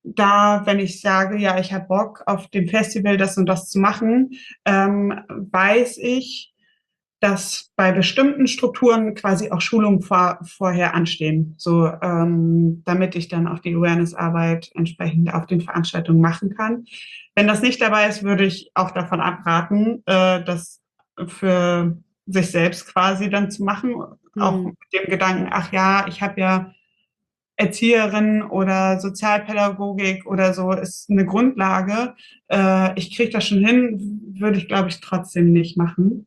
da, wenn ich sage, ja, ich habe Bock auf dem Festival das und das zu machen, weiß ich, dass bei bestimmten Strukturen quasi auch Schulungen vorher anstehen, so damit ich dann auch die Awareness-Arbeit entsprechend auf den Veranstaltungen machen kann. Wenn das nicht dabei ist, würde ich auch davon abraten, das für sich selbst quasi dann zu machen, auch Hm. mit dem Gedanken, ach ja, ich habe ja Erzieherin oder Sozialpädagogik oder so ist eine Grundlage. Ich kriege das schon hin, würde ich, glaube ich, trotzdem nicht machen.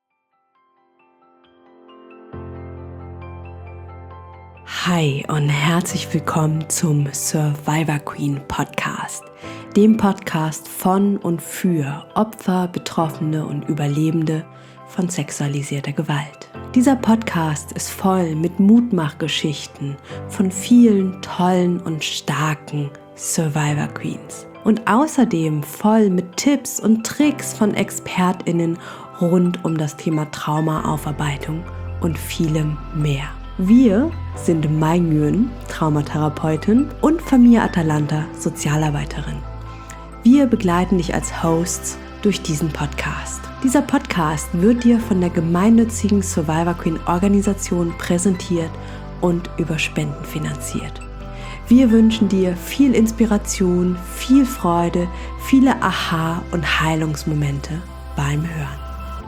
Hi und herzlich willkommen zum Survivor Queen Podcast, dem Podcast von und für Opfer, Betroffene und Überlebende von sexualisierter Gewalt. Dieser Podcast ist voll mit Mutmachgeschichten von vielen tollen und starken Survivor Queens und außerdem voll mit Tipps und Tricks von ExpertInnen rund um das Thema Traumaaufarbeitung und vielem mehr. Wir sind Mai Nguyen, Traumatherapeutin, und Famia Atalanta, Sozialarbeiterin. Wir begleiten dich als Hosts durch diesen Podcast. Dieser Podcast wird dir von der gemeinnützigen Survivor Queen Organisation präsentiert und über Spenden finanziert. Wir wünschen dir viel Inspiration, viel Freude, viele Aha- und Heilungsmomente beim Hören.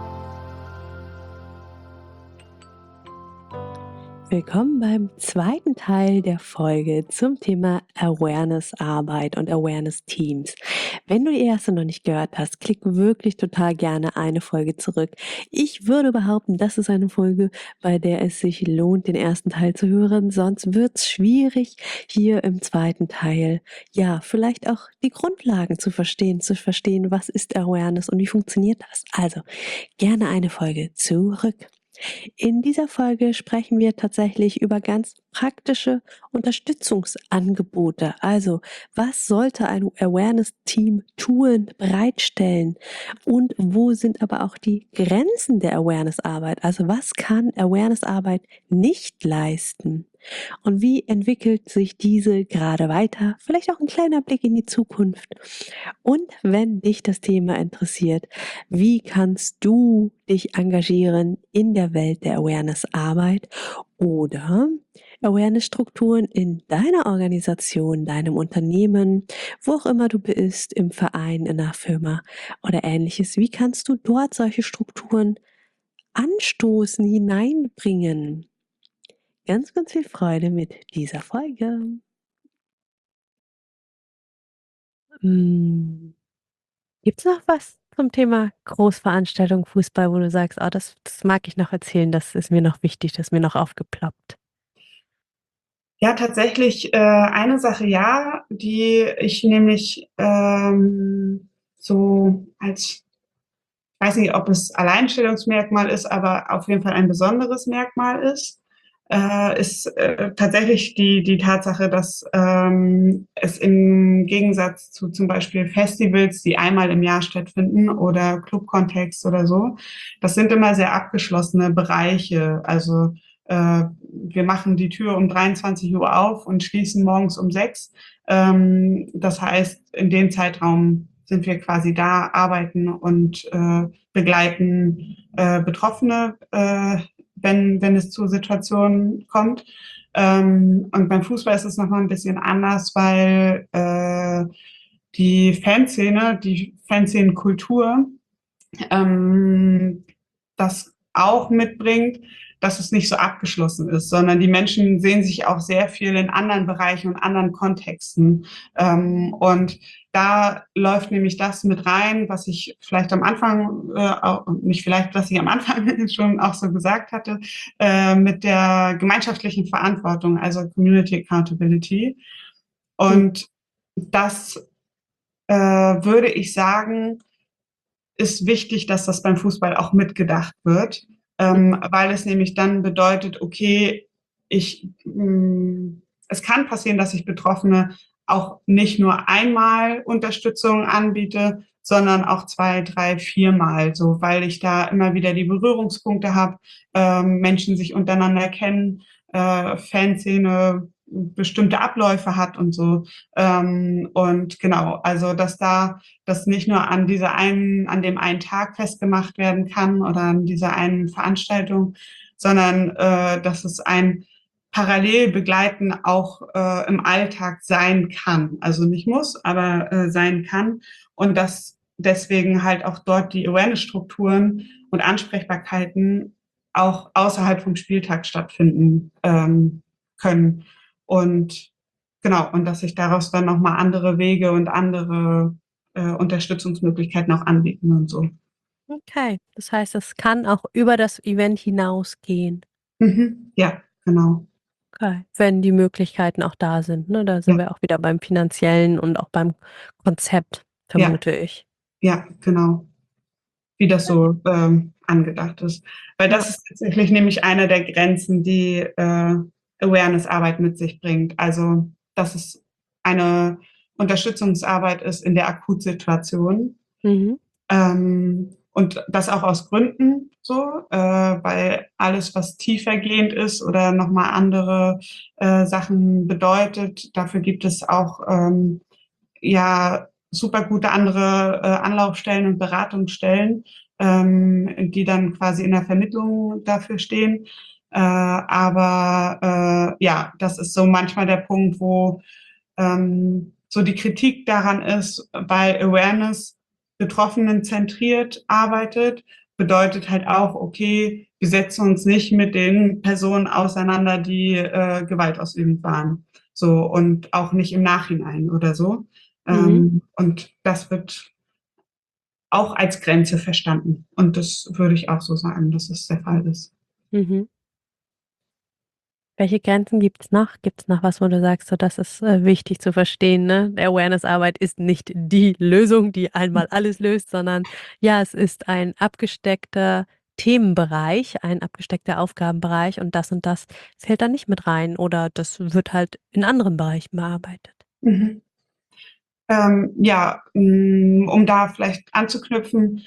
Willkommen beim zweiten Teil der Folge zum Thema Awareness-Arbeit und Awareness-Teams. Wenn du die erste noch nicht gehört hast, klick wirklich total gerne eine Folge zurück. Ich würde behaupten, das ist eine Folge, bei der es sich lohnt, den ersten Teil zu hören. Sonst wird es schwierig, hier im zweiten Teil, ja, vielleicht auch die Grundlagen zu verstehen, was ist Awareness und wie funktioniert das. Also, gerne eine Folge zurück. In dieser Folge sprechen wir tatsächlich über ganz praktische Unterstützungsangebote. Also, was sollte ein Awareness-Team tun, bereitstellen? Und wo sind aber auch die Grenzen der Awareness-Arbeit? Also, was kann Awareness-Arbeit nicht leisten? Und wie entwickelt sich diese gerade weiter? Vielleicht auch ein kleiner Blick in die Zukunft. Und wenn dich das Thema interessiert, wie kannst du dich engagieren in der Welt der Awareness-Arbeit oder Awareness-Strukturen in deiner Organisation, deinem Unternehmen, wo auch immer du bist, im Verein, in einer Firma oder ähnliches? Wie kannst du dort solche Strukturen anstoßen, hineinbringen? Ganz, ganz viel Freude mit dieser Folge. Hm. Gibt's noch was zum Thema Großveranstaltung Fußball, wo du sagst: „Oh, das mag ich noch erzählen, das ist mir noch wichtig, das ist mir noch aufgeploppt?“ Ja, tatsächlich eine Sache ja, die ich nämlich so als, ich weiß nicht, ob es Alleinstellungsmerkmal ist, aber auf jeden Fall ein besonderes Merkmal ist tatsächlich die Tatsache, dass es im Gegensatz zu zum Beispiel Festivals, die einmal im Jahr stattfinden oder Clubkontext oder so, das sind immer sehr abgeschlossene Bereiche. Also wir machen die Tür um 23 Uhr auf und schließen morgens um 6. Das heißt, in dem Zeitraum sind wir quasi da, arbeiten und begleiten Betroffene, wenn es zu Situationen kommt. Und beim Fußball ist es nochmal ein bisschen anders, weil die Fanszene-Kultur das auch mitbringt, dass es nicht so abgeschlossen ist, sondern die Menschen sehen sich auch sehr viel in anderen Bereichen und anderen Kontexten. Und da läuft nämlich das mit rein, was ich vielleicht am Anfang, nicht vielleicht, was ich am Anfang schon auch so gesagt hatte, mit der gemeinschaftlichen Verantwortung, also Community Accountability. Hm. Und das würde ich sagen, ist wichtig, dass das beim Fußball auch mitgedacht wird, weil es nämlich dann bedeutet, okay, es kann passieren, dass ich Betroffene auch nicht nur einmal Unterstützung anbiete, sondern auch zwei, drei, viermal, so, weil ich da immer wieder die Berührungspunkte habe, Menschen sich untereinander kennen, Fanszene, bestimmte Abläufe hat und so. Und genau, also dass da das nicht nur an an dem einen Tag festgemacht werden kann oder an dieser einen Veranstaltung, sondern dass es ein parallel begleiten auch im Alltag sein kann. Also nicht muss, aber sein kann. Und dass deswegen halt auch dort die Awareness-Strukturen und Ansprechbarkeiten auch außerhalb vom Spieltag stattfinden können. Und genau, und dass sich daraus dann nochmal andere Wege und andere Unterstützungsmöglichkeiten auch anbieten und so. Okay, das heißt, es kann auch über das Event hinausgehen. Mhm. Ja, genau. Okay, wenn die Möglichkeiten auch da sind, ne? Da sind Ja, wir auch wieder beim Finanziellen und auch beim Konzept, ja, vermute ich. ja, genau. Wie das so angedacht ist. Weil Ja. das ist tatsächlich nämlich eine der Grenzen, die Awareness-Arbeit mit sich bringt. Also, dass es eine Unterstützungsarbeit ist in der Akutsituation. Mhm. Und das auch aus Gründen so, weil alles, was tiefergehend ist oder nochmal andere Sachen bedeutet, dafür gibt es auch ja super gute andere Anlaufstellen und Beratungsstellen, die dann quasi in der Vermittlung dafür stehen. Aber ja, das ist so manchmal der Punkt, wo so die Kritik daran ist, weil Awareness Betroffenen zentriert arbeitet, bedeutet halt auch, okay, wir setzen uns nicht mit den Personen auseinander, die gewaltausübend waren. So, und auch nicht im Nachhinein oder so. Mhm. Und das wird auch als Grenze verstanden. Und das würde ich auch so sagen, dass es der Fall ist. Mhm. Welche Grenzen gibt's noch? Gibt's noch was, wo du sagst, so das ist, wichtig zu verstehen, ne? Awareness-Arbeit ist nicht die Lösung, die einmal alles löst, sondern ja, es ist ein abgesteckter Themenbereich, ein abgesteckter Aufgabenbereich und das fällt da nicht mit rein oder das wird halt in anderen Bereichen bearbeitet. Mhm. Ja, um da vielleicht anzuknüpfen,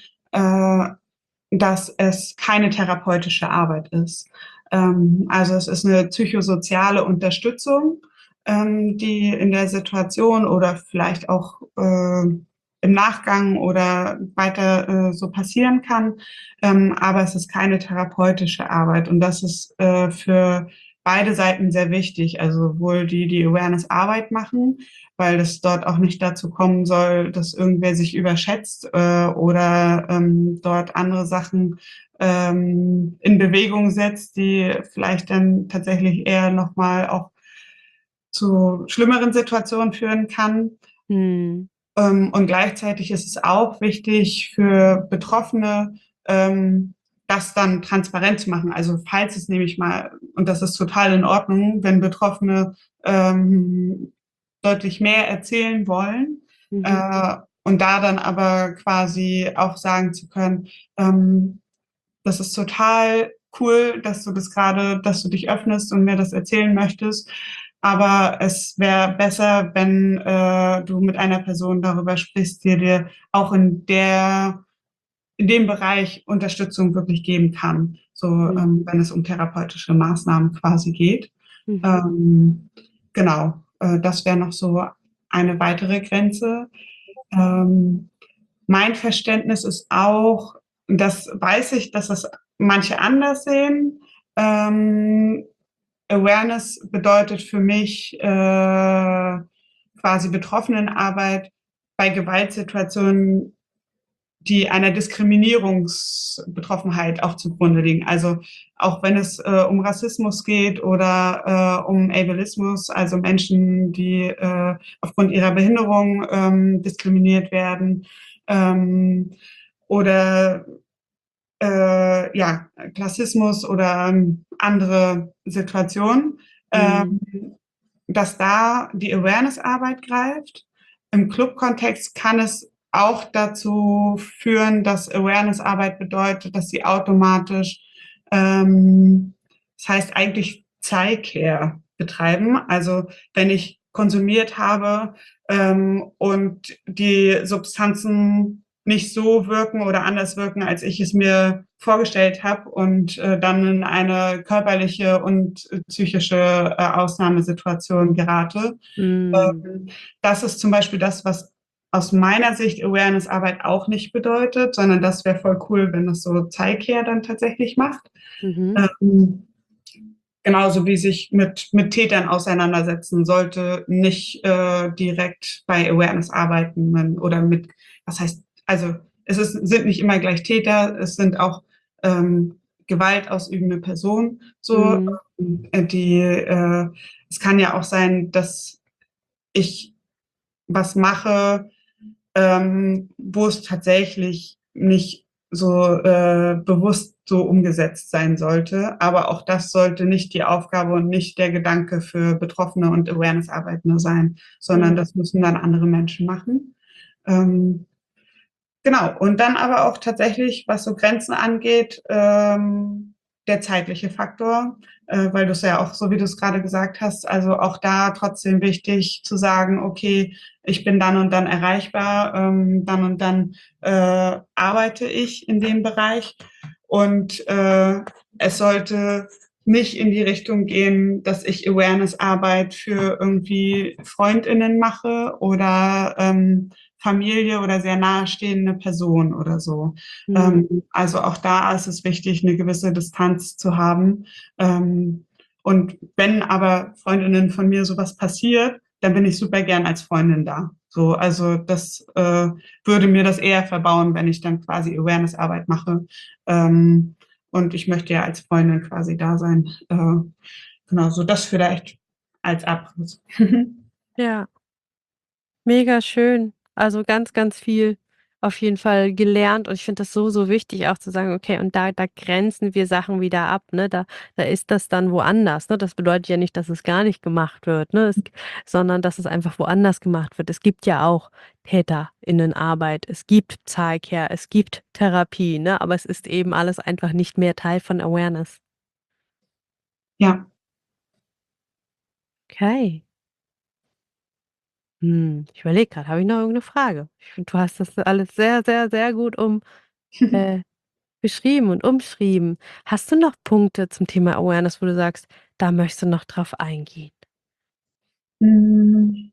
dass es keine therapeutische Arbeit ist. Also es ist eine psychosoziale Unterstützung, die in der Situation oder vielleicht auch im Nachgang oder weiter so passieren kann. Aber es ist keine therapeutische Arbeit und das ist für beide Seiten sehr wichtig. Also sowohl die, die Awareness-Arbeit machen, weil es dort auch nicht dazu kommen soll, dass irgendwer sich überschätzt oder dort andere Sachen in Bewegung setzt, die vielleicht dann tatsächlich eher nochmal auch zu schlimmeren Situationen führen kann. Mhm. Und gleichzeitig ist es auch wichtig für Betroffene, das dann transparent zu machen. Also falls es nämlich mal, und das ist total in Ordnung, wenn Betroffene deutlich mehr erzählen wollen Mhm. äh, und da dann aber quasi auch sagen zu können, das ist total cool, dass du das gerade, dass du dich öffnest und mir das erzählen möchtest. Aber es wäre besser, wenn du mit einer Person darüber sprichst, die dir auch in dem Bereich Unterstützung wirklich geben kann. So, Mhm. wenn es um therapeutische Maßnahmen quasi geht. Mhm. Ähm, genau, das wäre noch so eine weitere Grenze. Ähm, Mein Verständnis ist auch, das weiß ich, dass das manche anders sehen. Ähm, Awareness bedeutet für mich quasi Betroffenenarbeit bei Gewaltsituationen, die einer Diskriminierungsbetroffenheit auch zugrunde liegen. Also auch wenn es um Rassismus geht oder um Ableismus, also Menschen, die aufgrund ihrer Behinderung diskriminiert werden, ähm, oder ja, Klassismus oder andere Situationen, Mhm. dass da die Awareness-Arbeit greift. Im Club-Kontext kann es auch dazu führen, dass Awareness-Arbeit bedeutet, dass sie automatisch, das heißt eigentlich Zeitcare betreiben. Also wenn ich konsumiert habe und die Substanzen nicht so wirken oder anders wirken, als ich es mir vorgestellt habe und dann in eine körperliche und psychische Ausnahmesituation gerate. Mm, Ähm, Das ist zum Beispiel das, was aus meiner Sicht Awareness-Arbeit auch nicht bedeutet, sondern das wäre voll cool, wenn das so Zeitcare dann tatsächlich macht. mhm, Ähm, Genauso wie sich mit Tätern auseinandersetzen, sollte nicht direkt bei Awareness arbeiten oder mit, was heißt, also sind nicht immer gleich Täter, es sind auch Gewalt ausübende Personen, so, mm, es kann ja auch sein, dass ich was mache, wo es tatsächlich nicht so bewusst so umgesetzt sein sollte. Aber auch das sollte nicht die Aufgabe und nicht der Gedanke für Betroffene und Awareness-Arbeitende sein, sondern mm. das müssen dann andere Menschen machen. Ähm, Genau, und dann aber auch tatsächlich, was so Grenzen angeht, der zeitliche Faktor, weil du es ja auch, so wie du es gerade gesagt hast, also auch da trotzdem wichtig zu sagen, okay, ich bin dann und dann erreichbar, dann und dann arbeite ich in dem Bereich und es sollte nicht in die Richtung gehen, dass ich Awareness-Arbeit für irgendwie FreundInnen mache oder Familie oder sehr nahestehende Person oder so. Mm. Also auch da ist es wichtig, eine gewisse Distanz zu haben. Und wenn aber Freundinnen von mir sowas passiert, dann bin ich super gern als Freundin da. So, also das würde mir das eher verbauen, wenn ich dann quasi Awareness-Arbeit mache. Und ich möchte ja als Freundin quasi da sein. Genau, so das vielleicht als Abriss. Ja, mega schön. Also ganz, ganz viel auf jeden Fall gelernt und ich finde das so, so wichtig auch zu sagen, okay, und da grenzen wir Sachen wieder ab, ne? Da ist das dann woanders, ne? Das bedeutet ja nicht, dass es gar nicht gemacht wird, ne? Sondern dass es einfach woanders gemacht wird. Es gibt ja auch TäterInnenarbeit, es gibt Psycare, es gibt Therapie, ne? Aber es ist eben alles einfach nicht mehr Teil von Awareness. Ja. Okay. Ich überlege gerade, habe ich noch irgendeine Frage? Ich finde, du hast das alles sehr, sehr, sehr gut äh, beschrieben und umschrieben. Hast du noch Punkte zum Thema Awareness, wo du sagst, da möchtest du noch drauf eingehen? Mm,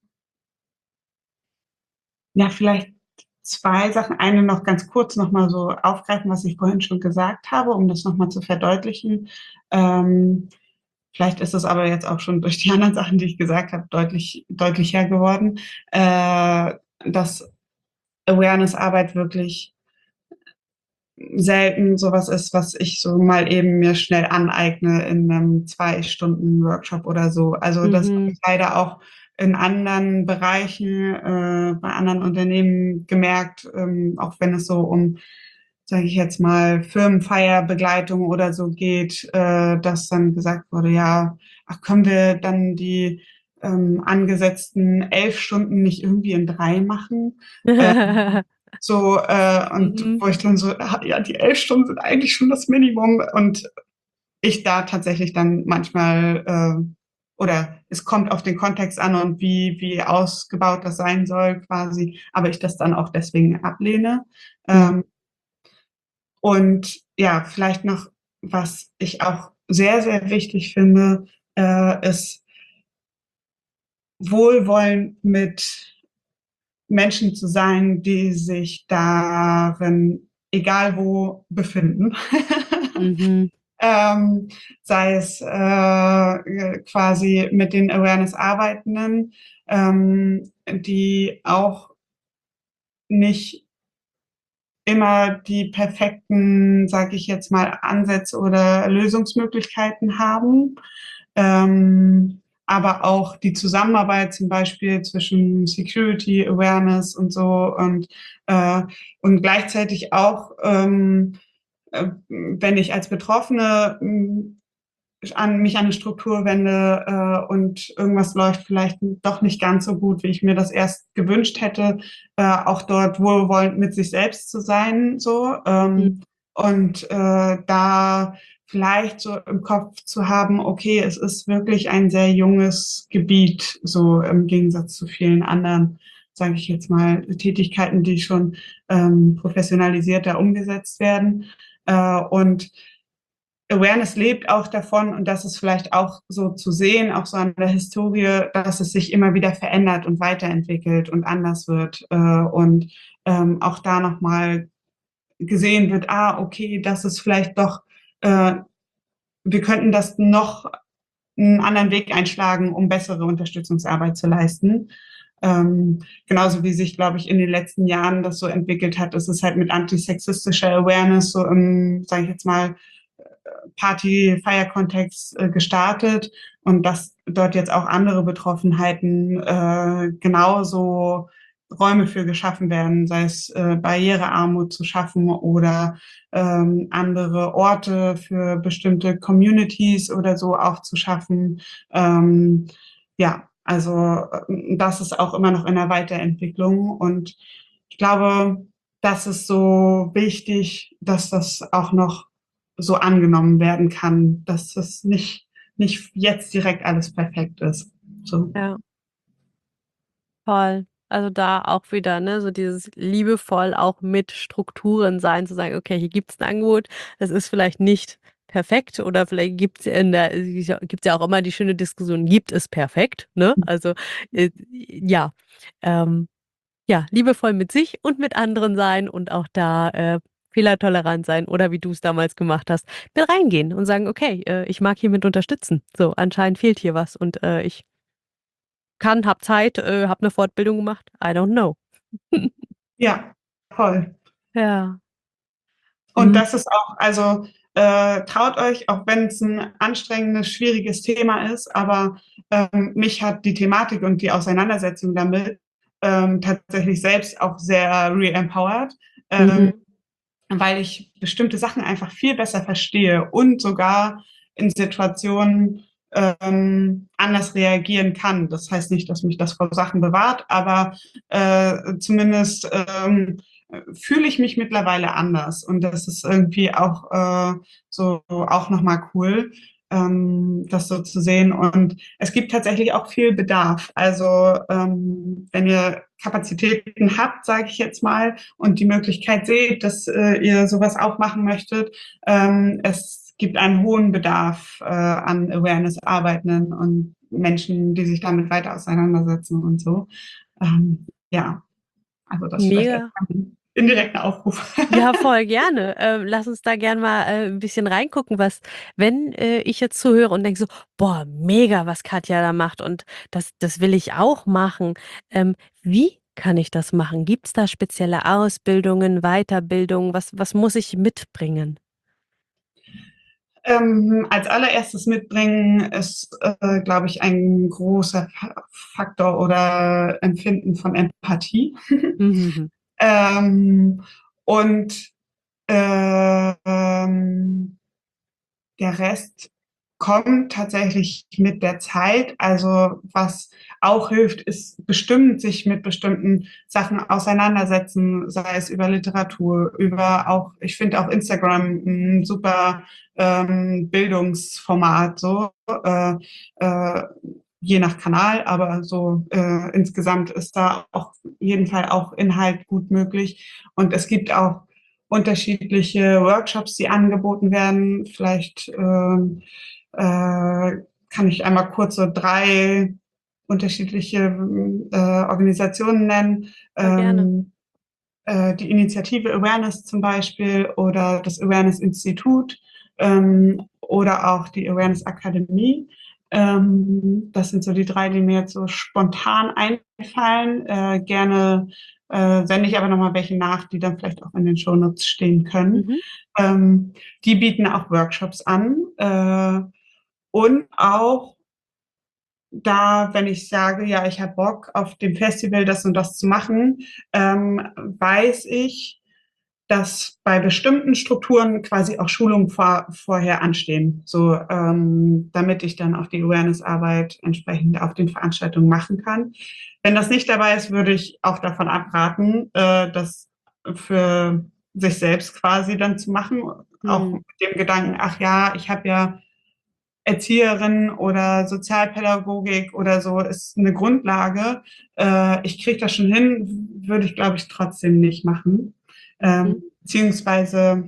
Ja, vielleicht zwei Sachen. Eine noch ganz kurz noch mal so aufgreifen, was ich vorhin schon gesagt habe, um das noch mal zu verdeutlichen. Ähm, Vielleicht ist es aber jetzt auch schon durch die anderen Sachen, die ich gesagt habe, deutlicher geworden, dass Awareness-Arbeit wirklich selten sowas ist, was ich so mal eben mir schnell aneigne in einem 2 Stunden Workshop oder so. Also das habe Mhm. ich leider auch in anderen Bereichen, bei anderen Unternehmen gemerkt, auch wenn es so um, sage ich jetzt mal, Firmenfeierbegleitung oder so geht, dass dann gesagt wurde, ja, ach, können wir dann die angesetzten 11 Stunden nicht irgendwie in 3 machen? So, und Mhm. wo ich dann so, ja, die 11 Stunden sind eigentlich schon das Minimum. Und ich da tatsächlich dann manchmal, oder es kommt auf den Kontext an und wie ausgebaut das sein soll, quasi, aber ich das dann auch deswegen ablehne. Mhm. Ähm, und ja, vielleicht noch, was ich auch sehr, sehr wichtig finde, ist Wohlwollen mit Menschen zu sein, die sich darin, egal wo, befinden. Mhm. ähm, Sei es quasi mit den Awareness-Arbeitenden, die auch nicht immer die perfekten, sage ich jetzt mal, Ansätze oder Lösungsmöglichkeiten haben. Aber auch die Zusammenarbeit zum Beispiel zwischen Security, Awareness und so äh, und gleichzeitig auch, wenn ich als Betroffene mich an eine Struktur wende und irgendwas läuft vielleicht doch nicht ganz so gut, wie ich mir das erst gewünscht hätte, auch dort wohlwollend mit sich selbst zu sein, so Mhm. und da vielleicht so im Kopf zu haben, okay, es ist wirklich ein sehr junges Gebiet, so im Gegensatz zu vielen anderen. sage ich jetzt mal, Tätigkeiten, die schon professionalisierter umgesetzt werden. Und Awareness lebt auch davon, und das ist vielleicht auch so zu sehen, auch so an der Historie, dass es sich immer wieder verändert und weiterentwickelt und anders wird. Und auch da nochmal gesehen wird, okay, das ist vielleicht doch, wir könnten das noch einen anderen Weg einschlagen, um bessere Unterstützungsarbeit zu leisten. Genauso wie sich, glaube ich, in den letzten Jahren das so entwickelt hat, ist es halt mit antisexistischer Awareness so im, sage ich jetzt mal, Party-Feier-Kontext gestartet, und dass dort jetzt auch andere Betroffenheiten genauso Räume für geschaffen werden, sei es Barrierearmut zu schaffen oder andere Orte für bestimmte Communities oder so auch zu schaffen. Ja, also das ist auch immer noch in der Weiterentwicklung, und ich glaube, das ist so wichtig, dass das auch noch so angenommen werden kann, dass das nicht jetzt direkt alles perfekt ist. So. Ja, voll. Also da auch wieder, ne, so dieses liebevoll auch mit Strukturen sein, zu sagen: „Okay, hier gibt's 'n Angebot. Es ist vielleicht nicht perfekt oder vielleicht gibt's ja auch immer die schöne Diskussion: Gibt es perfekt?", ne? Also, ja, ähm, ja, liebevoll mit sich und mit anderen sein und auch da, fehlertolerant sein oder wie du's damals gemacht hast, mit reingehen und sagen: „Okay, ich mag hiermit unterstützen. So, anscheinend fehlt hier was und, ich habe Zeit, habe 'ne Fortbildung gemacht. I don't know." Ja, voll. Ja. Und Mhm. das ist auch, also traut euch, auch wenn es ein anstrengendes, schwieriges Thema ist, aber mich hat die Thematik und die Auseinandersetzung damit tatsächlich selbst auch sehr re-empowered, Mhm. weil ich bestimmte Sachen einfach viel besser verstehe und sogar in Situationen anders reagieren kann. Das heißt nicht, dass mich das vor Sachen bewahrt, aber zumindest fühle ich mich mittlerweile anders, und das ist irgendwie auch so auch nochmal cool, das so zu sehen. Und es gibt tatsächlich auch viel Bedarf. Also wenn ihr Kapazitäten habt, sage ich jetzt mal, und die Möglichkeit seht, dass ihr sowas auch machen möchtet, es gibt einen hohen Bedarf an Awareness-Arbeitenden und Menschen, die sich damit weiter auseinandersetzen und so. Ja, also das vielleicht als Mega. indirekten Aufruf. Ja, voll gerne. Lass uns da gern mal, 'n bisschen reingucken, was wenn, ich jetzt zuhöre und denke so: „Boah, mega, was Katja da macht und das will ich auch machen." Wie kann ich das machen? Gibt's da spezielle Ausbildungen, Weiterbildungen? Was muss ich mitbringen? Als allererstes mitbringen ist, glaube ich, ein großer Faktor oder Empfinden von Empathie. Mhm. ähm, und ähm, der Rest kommt tatsächlich mit der Zeit. Also was auch hilft, ist bestimmt sich mit bestimmten Sachen auseinandersetzen, sei es über Literatur, über auch, ich finde auch Instagram ein super Bildungsformat, so äh, je nach Kanal, aber so insgesamt ist da auf jeden Fall auch Inhalt gut möglich. Und es gibt auch unterschiedliche Workshops, die angeboten werden. Vielleicht kann ich einmal kurz so drei unterschiedliche Organisationen nennen. Voll gerne. Die Initiative Awareness zum Beispiel oder das Awareness Institut oder auch die Awareness Akademie. Das sind so die drei, die mir jetzt so spontan einfallen. Gerne sende ich aber nochmal welche nach, die dann vielleicht auch in den Shownotes stehen können. Mhm. Die bieten auch Workshops an und auch da, wenn ich sage, ja, ich habe Bock auf dem Festival das und das zu machen, weiß ich, dass bei bestimmten Strukturen quasi auch Schulungen vorher anstehen, so damit ich dann auch die Awareness-Arbeit entsprechend auf den Veranstaltungen machen kann. Wenn das nicht dabei ist, würde ich auch davon abraten, das für sich selbst quasi dann zu machen, auch Mhm. mit dem Gedanken, ach ja, ich habe ja Erzieherin oder Sozialpädagogik oder so ist eine Grundlage. Ich kriege das schon hin, würde ich, glaube ich, trotzdem nicht machen. Mhm. Beziehungsweise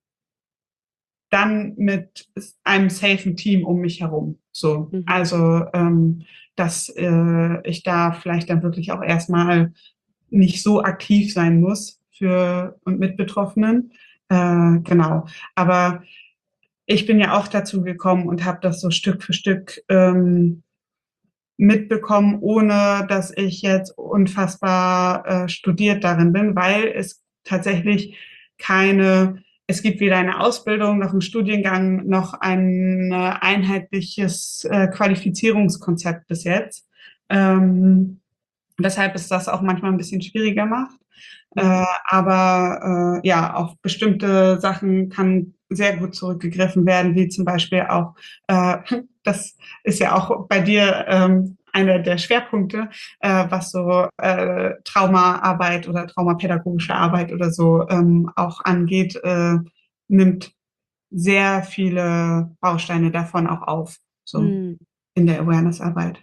dann mit einem safen Team um mich herum. So, Mhm. also dass ich da vielleicht dann wirklich auch erstmal nicht so aktiv sein muss für und mit Betroffenen. Genau. Aber ich bin ja auch dazu gekommen und habe das so Stück für Stück mitbekommen, ohne dass ich jetzt unfassbar studiert darin bin, weil es tatsächlich es gibt weder eine Ausbildung noch einen Studiengang noch ein einheitliches Qualifizierungskonzept bis jetzt. Weshalb es das auch manchmal ein bisschen schwieriger macht. Mhm. Aber ja, auf bestimmte Sachen kann sehr gut zurückgegriffen werden, wie zum Beispiel auch, äh, das ist ja auch bei dir einer der Schwerpunkte, was so Traumaarbeit oder traumapädagogische Arbeit oder so auch angeht, nimmt sehr viele Bausteine davon auch auf, so Mhm. in der Awareness-Arbeit.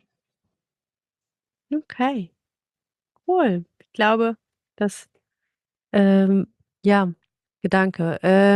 Okay, cool. Ich glaube, das, ähm, ja, Gedanke.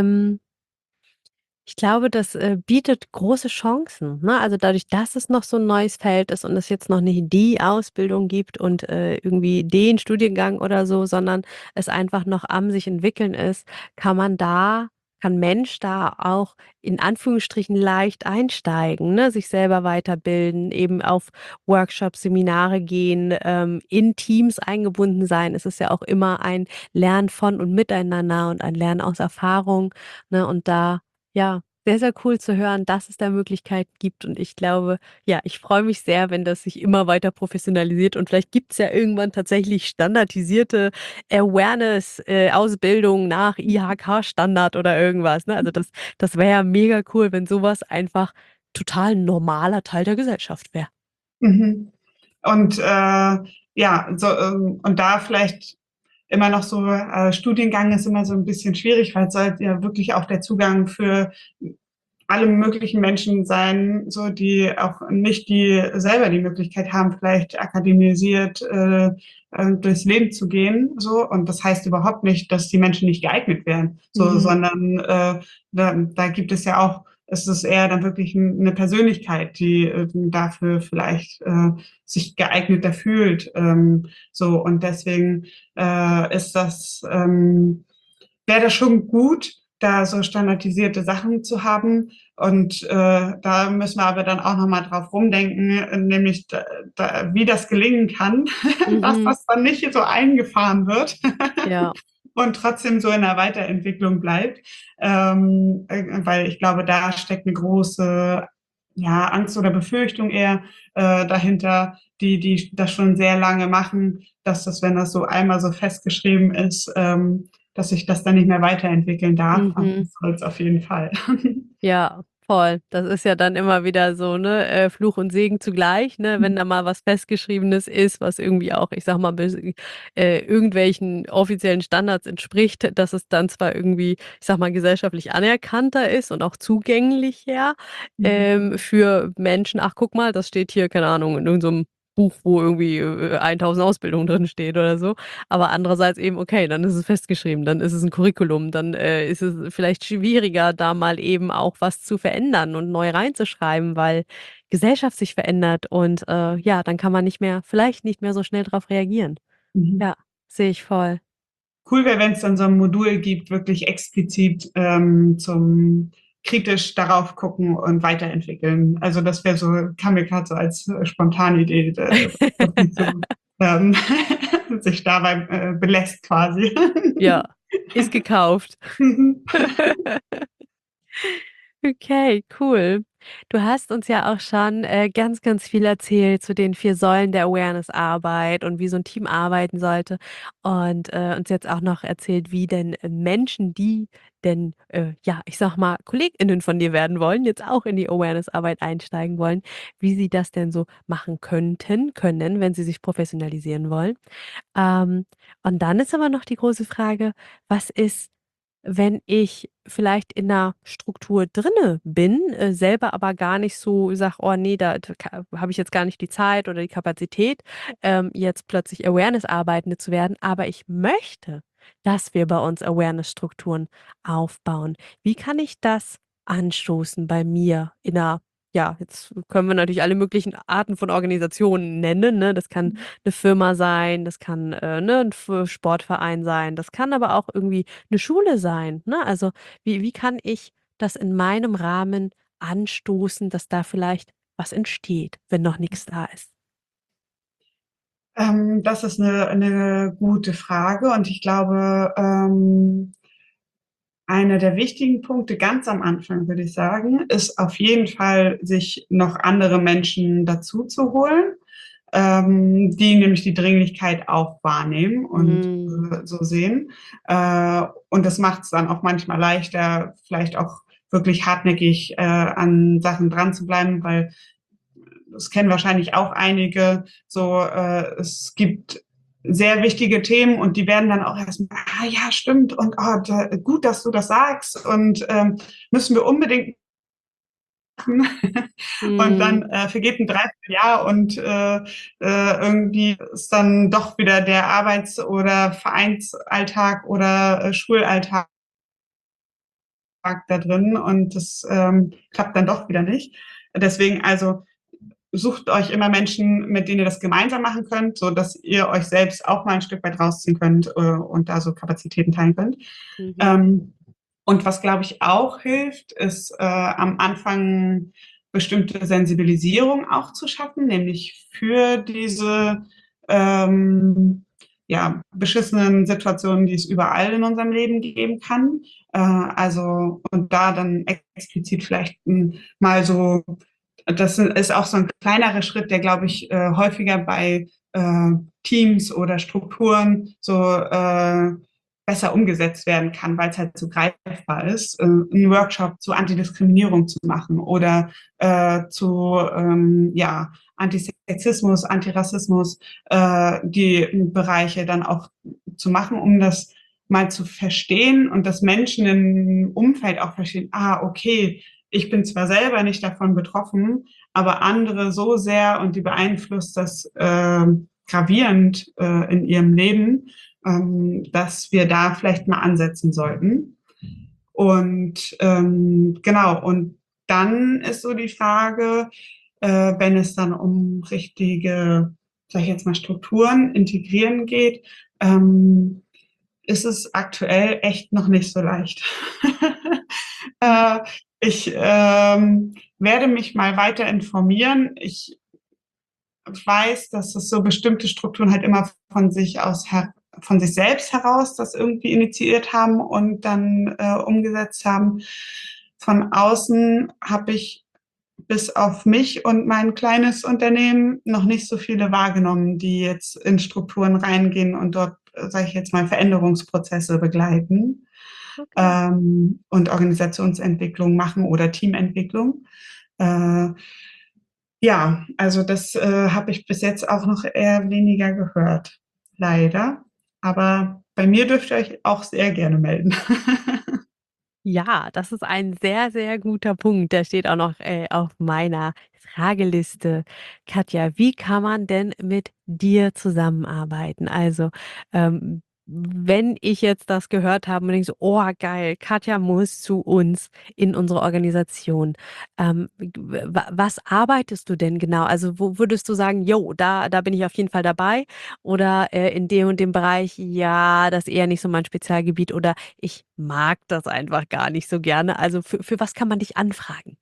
Ich glaube, das, bietet große Chancen, ne? Also, dadurch, dass es noch so ein neues Feld ist und es jetzt noch nicht die Ausbildung gibt und, irgendwie den Studiengang oder so, sondern es einfach noch am sich entwickeln ist, kann Mensch da auch in Anführungsstrichen leicht einsteigen, ne, sich selber weiterbilden, eben auf Workshops, Seminare gehen, in Teams eingebunden sein. Es ist ja auch immer ein Lernen von und miteinander und ein Lernen aus Erfahrung, ne? Und da ja, sehr, sehr cool zu hören, dass es da Möglichkeiten gibt und ich glaube ja, ich freue mich sehr, wenn das sich immer weiter professionalisiert und vielleicht gibt's ja irgendwann tatsächlich standardisierte Awareness, Ausbildung nach IHK-Standard oder irgendwas, ne? Also, das wäre ja mega cool, wenn so was einfach total normaler Teil der Gesellschaft wäre. Mhm. Und ja, so, und da vielleicht immer noch so, Studiengang ist immer so ein bisschen schwierig, weil es soll ja wirklich auch der Zugang für alle möglichen Menschen sein, so die auch nicht die selber die Möglichkeit haben, vielleicht akademisiert durchs Leben zu gehen, so. Und das heißt überhaupt nicht, dass die Menschen nicht geeignet wären, so, Mhm, sondern da gibt es ja auch, es ist eher dann wirklich eine Persönlichkeit, die dafür vielleicht sich geeigneter fühlt, so. Und deswegen wäre das schon gut, da so standardisierte Sachen zu haben. Und da müssen wir aber dann auch nochmal drauf rumdenken, nämlich wie das gelingen kann, dass mhm, das dann nicht so eingefahren wird ja, und trotzdem so in der Weiterentwicklung bleibt. Weil ich glaube, da steckt eine große ja, Angst oder Befürchtung eher dahinter, die das schon sehr lange machen, dass das, wenn das so einmal so festgeschrieben ist, dass ich das dann nicht mehr weiterentwickeln darf. Aber mhm. das soll es auf jeden Fall. Ja, voll. Das ist ja dann immer wieder so, ne, Fluch und Segen zugleich, ne, wenn da mal was Festgeschriebenes ist, was irgendwie auch, ich sage mal, irgendwelchen offiziellen Standards entspricht, dass es dann zwar irgendwie, ich sage mal, gesellschaftlich anerkannter ist und auch zugänglicher, für Menschen. Ach, guck mal, das steht hier, keine Ahnung, in irgend so 'nem Buch, wo irgendwie, 1.000 Ausbildungen drin steht oder so. Aber andererseits eben, okay, dann ist es festgeschrieben, dann ist es 'n Curriculum, dann, ist es vielleicht schwieriger, da mal eben auch was zu verändern und neu reinzuschreiben, weil Gesellschaft sich verändert und, ja, dann kann man vielleicht nicht mehr so schnell drauf reagieren. Mhm. Ja, sehe ich voll. Cool wäre, wenn es dann so ein Modul gibt, wirklich explizit zum kritisch darauf gucken und weiterentwickeln. Also das wäre so, kam mir gerade so als spontane Idee, dass nicht so ähm, sich dabei belässt quasi. Ja, ist gekauft. Mhm. Okay, cool. Du hast uns ja auch schon, ganz, ganz viel erzählt zu den 4 Säulen der Awareness-Arbeit und wie so ein Team arbeiten sollte und, uns jetzt auch noch erzählt, wie denn Menschen, die denn, ja, ich sage mal, KollegInnen von dir werden wollen, jetzt auch in die Awareness-Arbeit einsteigen wollen, wie sie das denn so machen können, wenn sie sich professionalisieren wollen. Ähm, und dann ist aber noch die große Frage, was ist wenn ich vielleicht in einer Struktur drinne bin, selber aber gar nicht so sage: „Oh nee, da habe ich jetzt gar nicht die Zeit oder die Kapazität, jetzt plötzlich Awareness-Arbeitende zu werden, aber ich möchte, dass wir bei uns Awareness-Strukturen aufbauen.“ Wie kann ich das anstoßen bei mir in 'ner ja, jetzt können wir natürlich alle möglichen Arten von Organisationen nennen, ne? Das kann 'ne Firma sein, das kann, ne, 'n Sportverein sein, das kann aber auch irgendwie 'ne Schule sein, ne? Also, wie kann ich das in meinem Rahmen anstoßen, dass da vielleicht was entsteht, wenn noch nix da ist? Das ist eine gute Frage und ich glaube, einer der wichtigen Punkte ganz am Anfang, würde ich sagen, ist auf jeden Fall, sich noch andere Menschen dazu zu holen, die nämlich die Dringlichkeit auch wahrnehmen und Mhm. so sehen. Und das macht es dann auch manchmal leichter, vielleicht auch wirklich hartnäckig an Sachen dran zu bleiben, weil das kennen wahrscheinlich auch einige, so es gibt sehr wichtige Themen und die werden dann auch erstmal, ah ja, stimmt und gut, dass du das sagst und müssen wir unbedingt machen. Und dann Mhm. vergeht ein Dreivierteljahr und irgendwie ist dann doch wieder der Arbeits- oder Vereinsalltag oder Schulalltag da drin und das klappt dann doch wieder nicht. Deswegen also sucht euch immer Menschen, mit denen ihr das gemeinsam machen könnt, so dass ihr euch selbst auch mal ein Stück weit rausziehen könnt und da so Kapazitäten teilen könnt. Mhm. Ähm, und was, glaube ich, auch hilft, ist am Anfang bestimmte Sensibilisierung auch zu schaffen, nämlich für diese ja, beschissenen Situationen, die es überall in unserem Leben geben kann. Also, und da dann explizit vielleicht mal so, das ist auch so ein kleinerer Schritt, der, glaube ich, häufiger bei Teams oder Strukturen so besser umgesetzt werden kann, weil es halt so greifbar ist, einen Workshop zu Antidiskriminierung zu machen oder zu ja, Antisexismus, Antirassismus, die Bereiche dann auch zu machen, um das mal zu verstehen und dass Menschen im Umfeld auch verstehen, ah, okay, ich bin zwar selber nicht davon betroffen, aber andere so sehr und die beeinflusst das gravierend in ihrem Leben, dass wir da vielleicht mal ansetzen sollten. Und genau, und dann ist so die Frage, wenn es dann um richtige, sag ich jetzt mal, Strukturen integrieren geht, ist es aktuell echt noch nicht so leicht. äh, ich werde mich mal weiter informieren. Ich weiß, dass es so bestimmte Strukturen halt immer von sich selbst heraus das irgendwie initiiert haben und dann umgesetzt haben. Von außen habe ich bis auf mich und mein kleines Unternehmen noch nicht so viele wahrgenommen, die jetzt in Strukturen reingehen und dort, sage ich jetzt mal, Veränderungsprozesse begleiten Okay. und Organisationsentwicklung machen oder Teamentwicklung. Äh, ja, also das habe ich bis jetzt auch noch eher weniger gehört, leider. Aber bei mir dürft ihr euch auch sehr gerne melden. Ja, das ist ein sehr, sehr guter Punkt. Der steht auch noch, auf meiner Frageliste. Katja, wie kann man denn mit dir zusammenarbeiten? Also, wenn ich jetzt das gehört habe und denke so: „Oh, geil, Katja muss zu uns in unsere Organisation.“ was arbeitest du denn genau? Also, wo würdest du sagen: „Jo, da bin ich auf jeden Fall dabei“, oder, in dem und dem Bereich, ja, das ist eher nicht so mein Spezialgebiet oder ich mag das einfach gar nicht so gerne. Also, für was kann man dich anfragen?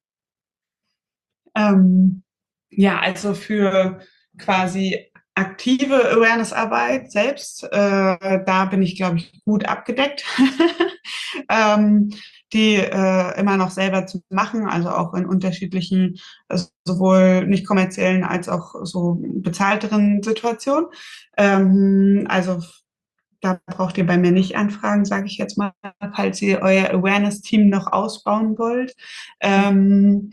Ähm, ja, also für quasi aktive Awareness-Arbeit selbst, da bin ich, glaube ich, gut abgedeckt. ähm, die immer noch selber zu machen, also auch in unterschiedlichen, sowohl nicht kommerziellen als auch so bezahlteren Situationen. Also da braucht ihr bei mir nicht anfragen, sage ich jetzt mal, falls ihr euer Awareness-Team noch ausbauen wollt. Ähm,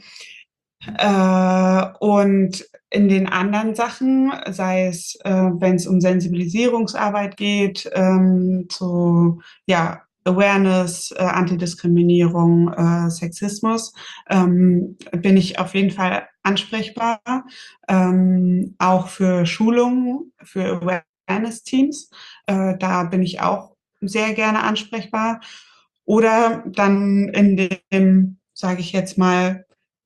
und in den anderen Sachen, sei es, wenn es um Sensibilisierungsarbeit geht, zu ja, Awareness, Antidiskriminierung, Sexismus, bin ich auf jeden Fall ansprechbar. Auch für Schulungen, für Awareness-Teams, da bin ich auch sehr gerne ansprechbar. Oder dann in dem, sage ich jetzt mal,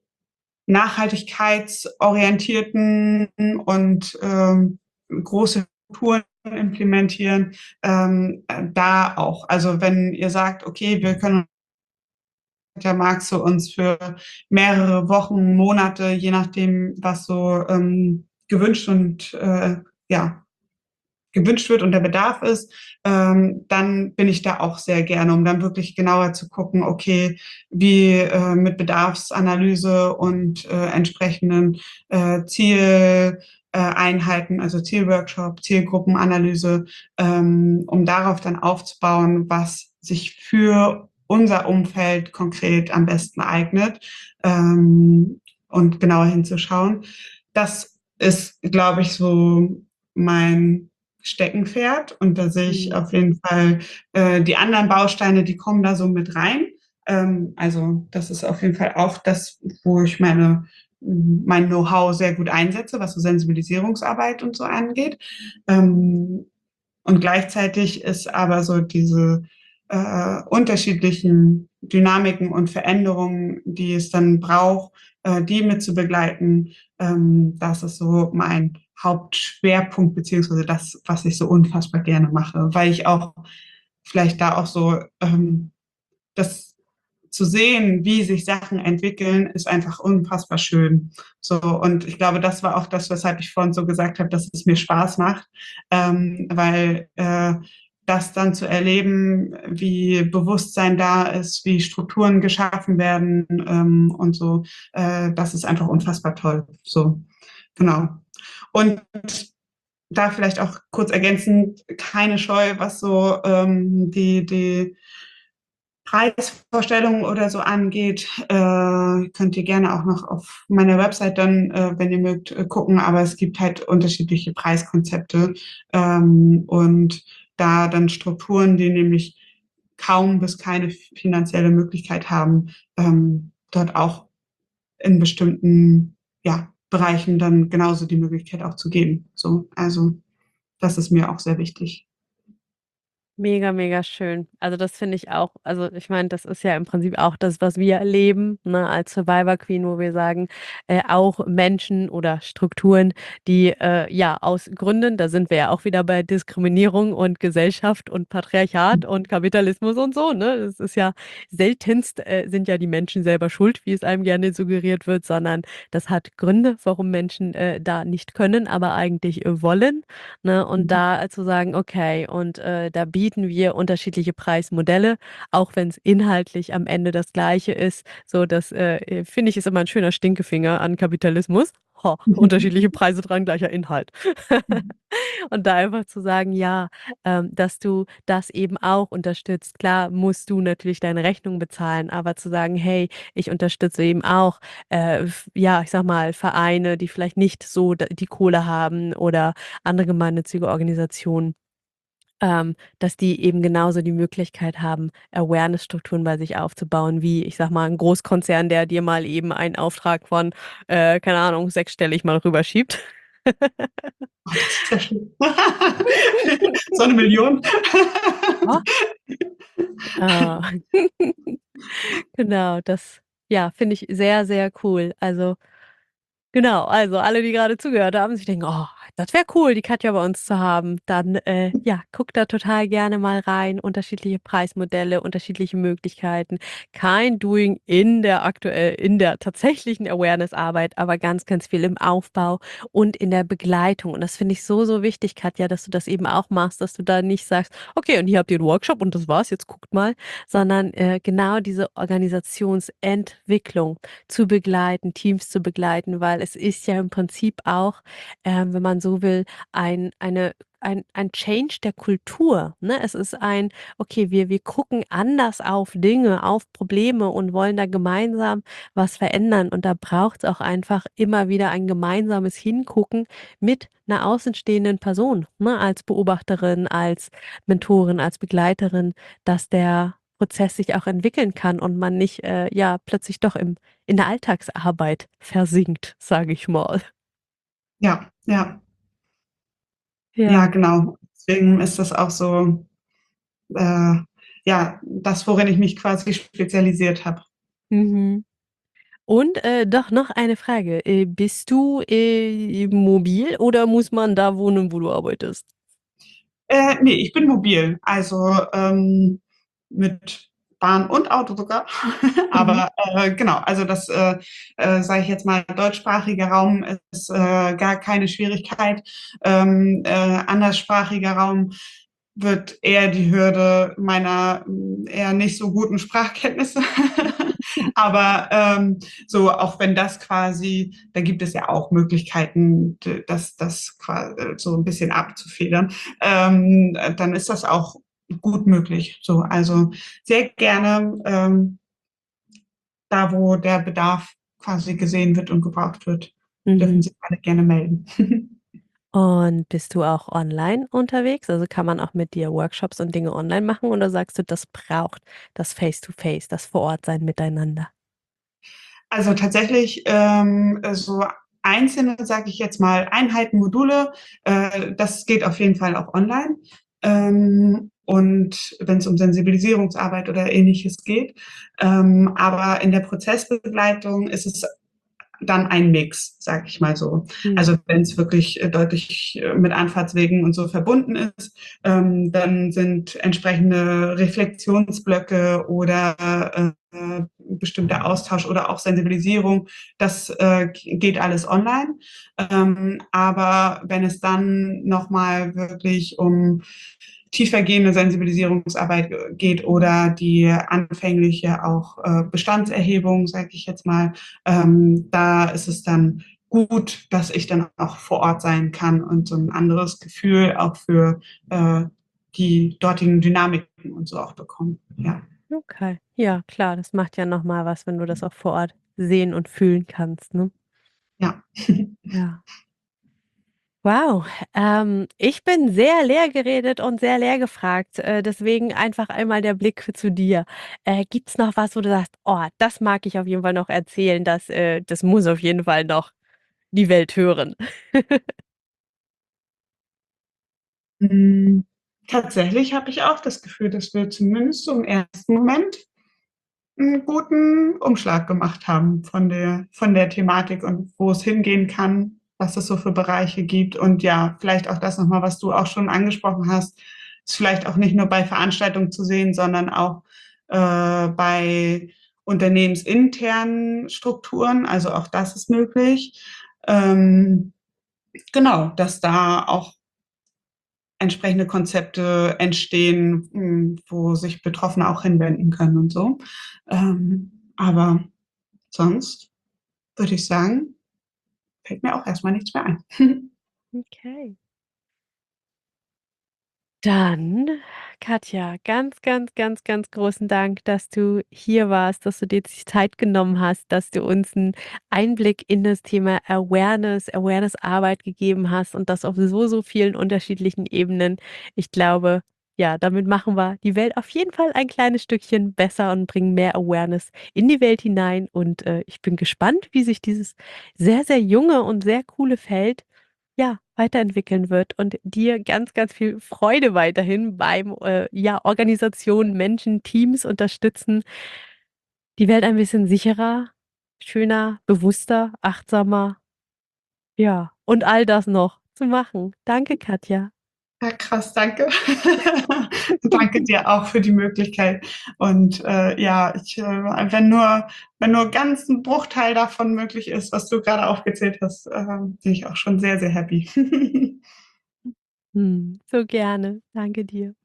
nachhaltigkeitsorientierten und große Strukturen implementieren, da auch. Also wenn ihr sagt, okay, wir können der Markt zu uns für mehrere Wochen, Monate, je nachdem, was so gewünscht und ja, gewünscht wird und der Bedarf ist, dann bin ich da auch sehr gerne, um dann wirklich genauer zu gucken, okay, wie mit Bedarfsanalyse und entsprechenden Zieleinheiten, also Zielworkshop, Zielgruppenanalyse, um darauf dann aufzubauen, was sich für unser Umfeld konkret am besten eignet, und genauer hinzuschauen. Das ist, glaube ich, so mein Steckenpferd, und da sehe ich Mhm. auf jeden Fall die anderen Bausteine, die kommen da so mit rein. Also das ist auf jeden Fall auch das, wo ich mein Know-how sehr gut einsetze, was so Sensibilisierungsarbeit und so angeht. Und gleichzeitig ist aber so diese unterschiedlichen Dynamiken und Veränderungen, die es dann braucht, die mit zu begleiten, das ist so mein Hauptschwerpunkt, beziehungsweise das, was ich so unfassbar gerne mache, weil ich auch vielleicht da auch so das zu sehen, wie sich Sachen entwickeln, ist einfach unfassbar schön. So, und ich glaube, das war auch das, weshalb ich vorhin so gesagt habe, dass es mir Spaß macht, weil das dann zu erleben, wie Bewusstsein da ist, wie Strukturen geschaffen werden, und so, das ist einfach unfassbar toll. So, genau. Und da vielleicht auch kurz ergänzend, keine Scheu, was so die Preisvorstellungen oder so angeht, könnt ihr gerne auch noch auf meiner Website dann, wenn ihr mögt, gucken. Aber es gibt halt unterschiedliche Preiskonzepte, und da dann Strukturen, die nämlich kaum bis keine finanzielle Möglichkeit haben, dort auch in bestimmten, ja, Bereichen dann genauso die Möglichkeit auch zu geben. So, also das ist mir auch sehr wichtig. Mega, mega schön. Also, das finde ich auch, also, ich meine, das ist ja im Prinzip auch das, was wir erleben, ne, als Survivor Queen, wo wir sagen, auch Menschen oder Strukturen, die, ja, aus Gründen, da sind wir ja auch wieder bei Diskriminierung und Gesellschaft und Patriarchat und Kapitalismus und so, ne? Das ist ja seltenst, sind ja die Menschen selber schuld, wie es einem gerne suggeriert wird, sondern das hat Gründe, warum Menschen, da nicht können, aber eigentlich, wollen. Ne? Und Mhm. da zu sagen: „Okay, und, da bieten wir unterschiedliche Preismodelle, auch wenn es inhaltlich am Ende das Gleiche ist." So, das, finde ich, ist immer ein schöner Stinkefinger an Kapitalismus. Ha, unterschiedliche Preise dran, gleicher Inhalt. Und da einfach zu sagen, ja, dass du das eben auch unterstützt. Klar musst du natürlich deine Rechnung bezahlen, aber zu sagen: „Hey, ich unterstütze eben auch, f ja, ich sage mal, Vereine, die vielleicht nicht so die Kohle haben oder andere gemeinnützige Organisationen, dass die eben genauso die Möglichkeit haben, Awareness-Strukturen bei sich aufzubauen, wie, ich sage mal, ein Großkonzern, der dir mal eben einen Auftrag von, keine Ahnung, sechsstellig mal rüberschiebt." Oh, das ist ja schlimm. So eine Million. Ja. Äh, genau, das, ja, finde ich sehr, sehr cool. Also, genau, also alle, die gerade zugehört haben, sich denken: „Oh, das wäre cool, die Katja bei uns zu haben." Dann, ja, guckt da total gerne mal rein. Unterschiedliche Preismodelle, unterschiedliche Möglichkeiten. Kein Doing in der tatsächlichen Awareness-Arbeit, aber ganz, ganz viel im Aufbau und in der Begleitung. Und das finde ich so, so wichtig, Katja, dass du das eben auch machst, dass du da nicht sagst: „Okay, und hier habt ihr 'n Workshop und das war's, jetzt guckt mal", sondern, genau diese Organisationsentwicklung zu begleiten, Teams zu begleiten, weil es ist ja im Prinzip auch, wenn man so will, eine ein Change der Kultur, ne? Es ist ein: „Okay, wir gucken anders auf Dinge, auf Probleme und wollen da gemeinsam was verändern.“ Und da braucht's auch einfach immer wieder ein gemeinsames Hingucken mit 'ner außenstehenden Person, ne, als Beobachterin, als Mentorin, als Begleiterin, dass der Prozess sich auch entwickeln kann und man nicht, ja, plötzlich doch in der Alltagsarbeit versinkt, sage ich mal. Ja, ja, ja, Ja. genau. Deswegen ist das auch so, äh, ja, das, worin ich mich quasi spezialisiert habe. Mhm. Und, doch noch eine Frage. Bist du, mobil oder muss man da wohnen, wo du arbeitest? Ne, ich bin mobil, also, mit Bahn und Auto sogar. Mhm. Aber, genau, also das, sage ich jetzt mal, deutschsprachiger Raum ist, gar keine Schwierigkeit. Anderssprachiger Raum wird eher die Hürde meiner, eher nicht so guten Sprachkenntnisse. Aber, so, auch wenn das quasi, da gibt es ja auch Möglichkeiten, das so ein bisschen abzufedern, dann ist das auch gut möglich. So, also sehr gerne, da, wo der Bedarf quasi gesehen wird und gebraucht wird, dürfen Mhm. sich alle gerne melden. Und bist du auch online unterwegs? Also, kann man auch mit dir Workshops und Dinge online machen oder sagst du, das braucht das Face to Face, das Vor-Ort-Sein miteinander? Also tatsächlich, so einzelne, sage ich jetzt mal, Einheiten, Module, das geht auf jeden Fall auch online. Und wenn es um Sensibilisierungsarbeit oder Ähnliches geht. Aber in der Prozessbegleitung ist es dann ein Mix, sage ich mal so. Mhm. Also wenn es wirklich deutlich mit Anfahrtswegen und so verbunden ist, dann sind entsprechende Reflexionsblöcke oder bestimmter Austausch oder auch Sensibilisierung, das geht alles online. Aber wenn es dann nochmal wirklich um tiefergehende Sensibilisierungsarbeit geht oder die anfängliche auch Bestandserhebung, sage ich jetzt mal, da ist es dann gut, dass ich dann auch vor Ort sein kann und so ein anderes Gefühl auch für äh, die dortigen Dynamiken und so auch bekomme. Ja, Okay. Ja, klar, das macht ja noch mal was, wenn du das auch vor Ort sehen und fühlen kannst, ne? ja. Ja. Wow, ich bin sehr leer geredet und sehr leer gefragt, deswegen einfach einmal der Blick zu dir. Gibt's noch was, wo du sagst: „Oh, das mag ich auf jeden Fall noch erzählen, das muss auf jeden Fall noch die Welt hören?“ Hm, tatsächlich habe ich auch das Gefühl, dass wir zumindest so im ersten Moment einen guten Umschlag gemacht haben von der Thematik und wo es hingehen kann, was es so für Bereiche gibt. Und ja, vielleicht auch das nochmal, was du auch schon angesprochen hast, ist vielleicht auch nicht nur bei Veranstaltungen zu sehen, sondern auch bei unternehmensinternen Strukturen. Also auch das ist möglich. Ähm, genau, dass da auch entsprechende Konzepte entstehen, wo sich Betroffene auch hinwenden können und so. Aber sonst würde ich sagen, fällt mir auch erstmal nichts mehr ein. Okay. Dann, Katja, ganz, ganz, ganz, ganz großen Dank, dass du hier warst, dass du dir die Zeit genommen hast, dass du uns 'n Einblick in das Thema Awareness-Arbeit gegeben hast und das auf so, so vielen unterschiedlichen Ebenen. Ich glaube, ja, damit machen wir die Welt auf jeden Fall ein kleines Stückchen besser und bringen mehr Awareness in die Welt hinein. Und, ich bin gespannt, wie sich dieses sehr, sehr junge und sehr coole Feld ja, weiterentwickeln wird und dir ganz, ganz viel Freude weiterhin beim, ja, Organisation, Menschen, Teams unterstützen, die Welt ein bisschen sicherer, schöner, bewusster, achtsamer, ja, und all das noch zu machen. Danke, Katja. Ja, krass, danke. Danke dir auch für die Möglichkeit. Und ja, wenn nur ganz ein Bruchteil davon möglich ist, was du gerade aufgezählt hast, bin ich auch schon sehr, sehr happy. So gerne. Danke dir.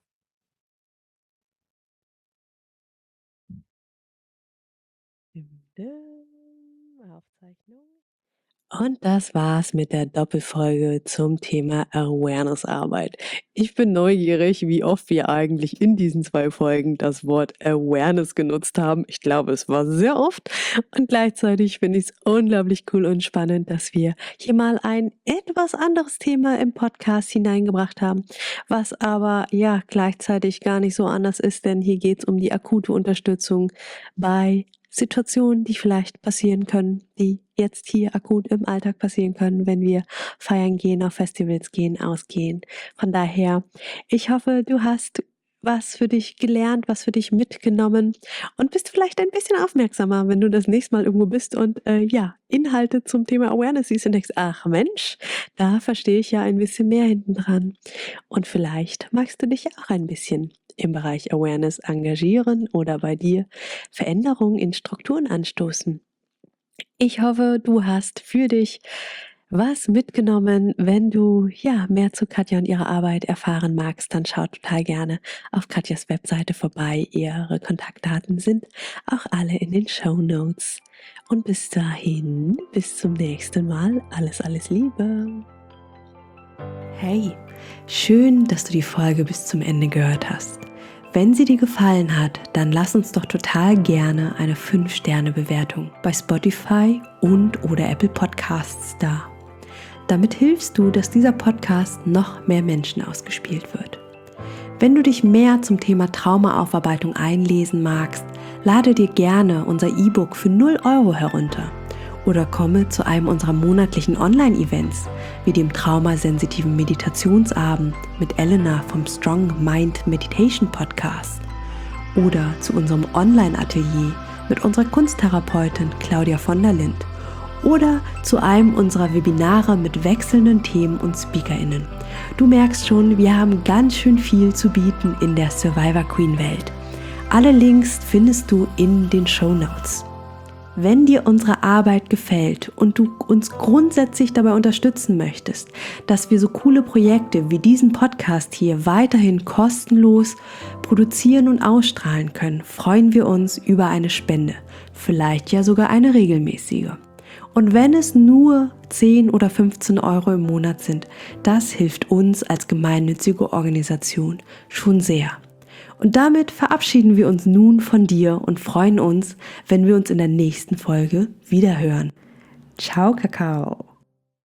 Aufzeichnung. Und das war's mit der Doppelfolge zum Thema Awareness-Arbeit. Ich bin neugierig, wie oft wir eigentlich in diesen 2 Folgen das Wort Awareness genutzt haben. Ich glaube, es war sehr oft. Und gleichzeitig finde ich es unglaublich cool und spannend, dass wir hier mal ein etwas anderes Thema im Podcast hineingebracht haben, was aber ja gleichzeitig gar nicht so anders ist, denn hier geht es um die akute Unterstützung bei Situationen, die vielleicht passieren können, die jetzt hier akut im Alltag passieren können, wenn wir feiern gehen, auf Festivals gehen, ausgehen. Von daher, ich hoffe, du hast was für dich gelernt, was für dich mitgenommen und bist vielleicht ein bisschen aufmerksamer, wenn du das nächste Mal irgendwo bist und Inhalte zum Thema Awareness siehst und denkst, ach Mensch, da verstehe ich ja ein bisschen mehr hinten dran. Und vielleicht magst du dich auch ein bisschen im Bereich Awareness engagieren oder bei dir Veränderungen in Strukturen anstoßen. Ich hoffe, du hast für dich was mitgenommen. Wenn du mehr zu Katja und ihrer Arbeit erfahren magst, dann schau total gerne auf Katjas Webseite vorbei. Ihre Kontaktdaten sind auch alle in den Shownotes. Und bis dahin, bis zum nächsten Mal. Alles, alles Liebe. Hey, schön, dass du die Folge bis zum Ende gehört hast. Wenn sie dir gefallen hat, dann lass uns doch total gerne eine 5-Sterne-Bewertung bei Spotify und/oder Apple Podcasts da. Damit hilfst du, dass dieser Podcast noch mehr Menschen ausgespielt wird. Wenn du dich mehr zum Thema Traumaaufarbeitung einlesen magst, lade dir gerne unser E-Book für 0 € herunter oder komme zu einem unserer monatlichen Online-Events wie dem traumasensitiven Meditationsabend mit Elena vom Strong Mind Meditation Podcast oder zu unserem Online-Atelier mit unserer Kunsttherapeutin Claudia von der Lind oder zu einem unserer Webinare mit wechselnden Themen und SpeakerInnen. Du merkst schon, wir haben ganz schön viel zu bieten in der Survivor Queen Welt. Alle Links findest du in den Shownotes. Wenn dir unsere Arbeit gefällt und du uns grundsätzlich dabei unterstützen möchtest, dass wir so coole Projekte wie diesen Podcast hier weiterhin kostenlos produzieren und ausstrahlen können, freuen wir uns über eine Spende, vielleicht ja sogar eine regelmäßige. Und wenn es nur 10 oder 15 € im Monat sind, das hilft uns als gemeinnützige Organisation schon sehr. Und damit verabschieden wir uns nun von dir und freuen uns, wenn wir uns in der nächsten Folge wiederhören. Ciao, Kakao!